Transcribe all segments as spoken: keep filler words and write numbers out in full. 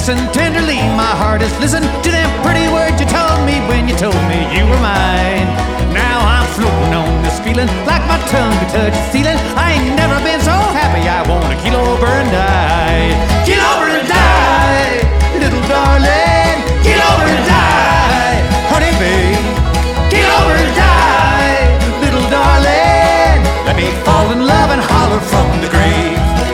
listen tenderly, my heart is listen to them pretty words you told me when you told me you were mine. Now I'm floating on this feeling like my tongue could touch the ceiling. I ain't never been so happy, I wanna keel over and die. Keel over and die, little darling. Keel over and die, honey babe. Keel over and die, little darling. Let me fall in love and holler from the grave.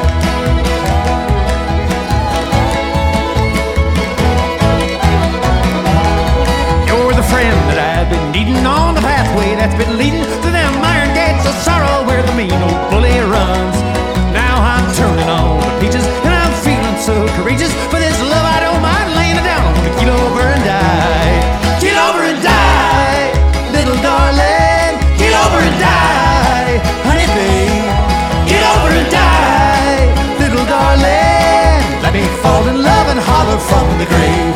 On the pathway that's been leading to them iron gates of sorrow where the mean old bully runs. Now I'm turning all the peaches and I'm feeling so courageous. For this love I don't mind laying it down. I'm gonna keel over and die. Keel over and die, little darling. Keel over and die, honey babe. Keel over and die, little darling. Let me fall in love and holler from the grave.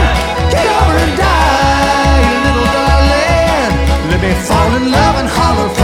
Fall in love and holler